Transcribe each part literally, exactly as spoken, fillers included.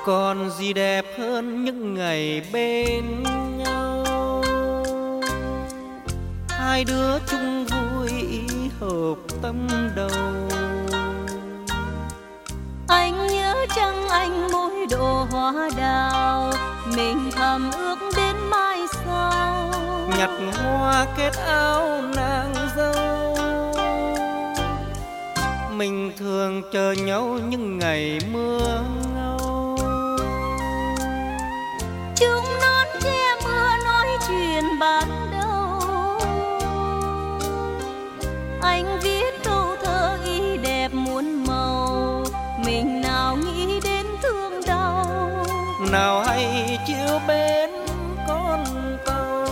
Còn gì đẹp hơn những ngày bên nhau, hai đứa chung vui ý hợp tâm đầu. Anh nhớ chăng anh mỗi độ hoa đào, mình thầm ước đến mai sau. Nhặt hoa kết áo nàng dâu, mình thường chờ nhau những ngày mưa ngâu. Chúng nón che mưa nói chuyện ban đầu, anh viết câu thơ ý đẹp muôn màu, mình nào nghĩ đến thương đau. Nào hay chiều bên con tàu.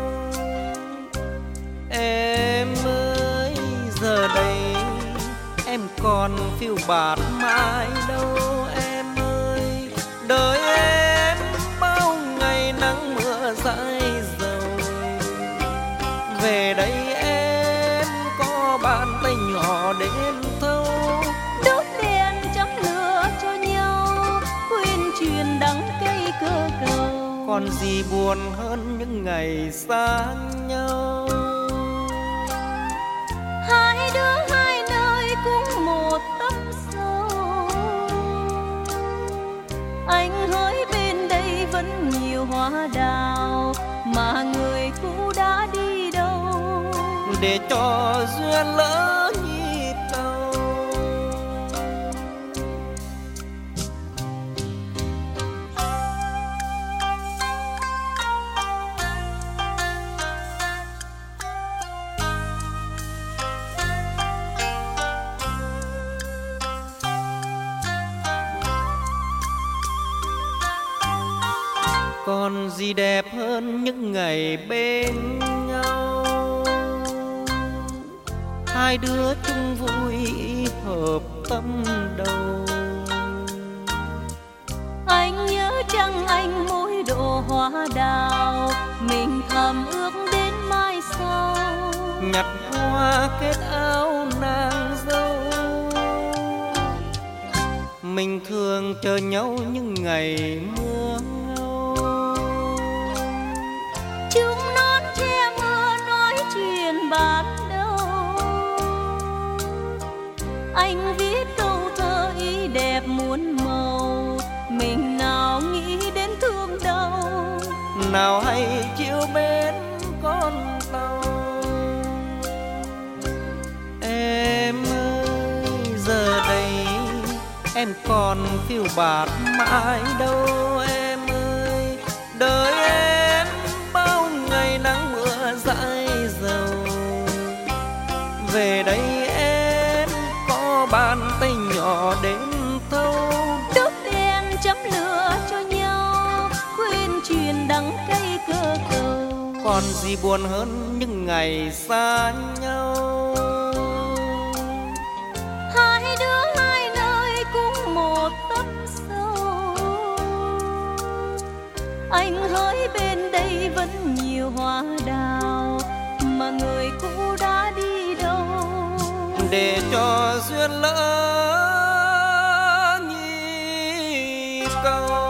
Em ơi giờ đây em còn phiêu bạt mãi đâu. Em ơi đời em bao ngày nắng mưa dãi dầu. Về đây em có bàn tay nhỏ đến thâu, đốt đèn chấm lửa cho nhau, quên chuyện đắng cay cơ cầu. Còn gì buồn hơn những ngày xa nhau. Hai đứa hai nơi cũng một tâm sâu, anh hỡi bên đây vẫn nhiều hoa đào, mà người cũ đã đi đâu. Để cho duyên lỡ nhịp cầu. Còn gì đẹp hơn những ngày bên nhau, hai đứa chung vui hợp tâm đầu. Anh nhớ chăng anh mỗi độ hoa đào, mình thầm ước đến mai sau. Nhặt hoa kết áo nàng dâu, mình thường chờ nhau những ngày mưa ngâu. Chúng nón che mưa nói chuyện ban đầu, anh viết câu thơ ý đẹp muôn màu, mình nào nghĩ đến thương đau. Nào hay chiều bên con tàu. Em ơi giờ đây em còn phiêu bạt mãi đâu. Em ơi đời em bao ngày nắng mưa dãi dầu. Về đây em có bàn tay nhỏ đến thâu, đốt đèn chấm lửa cho nhau, quên chuyện đắng cay cơ cầu. Còn gì buồn hơn những ngày xa nhau. Hai đứa hai nơi cũng một tâm sâu, anh hỡi bên đây vẫn nhiều hoa đào, mà người cũ đã đi đâu. Để cho duyên lỡ nhịp cầu.